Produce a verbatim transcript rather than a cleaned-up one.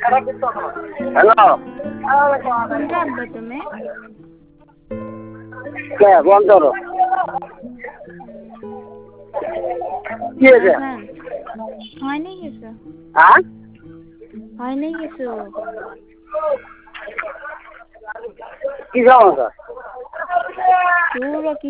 hello কোনটা আনবা তুমি কে বন্ধ করো কি হয়েছে আসান হয় নাই কিছু হ্যাঁ হয় নাই কিছু কি সমস্যা তোর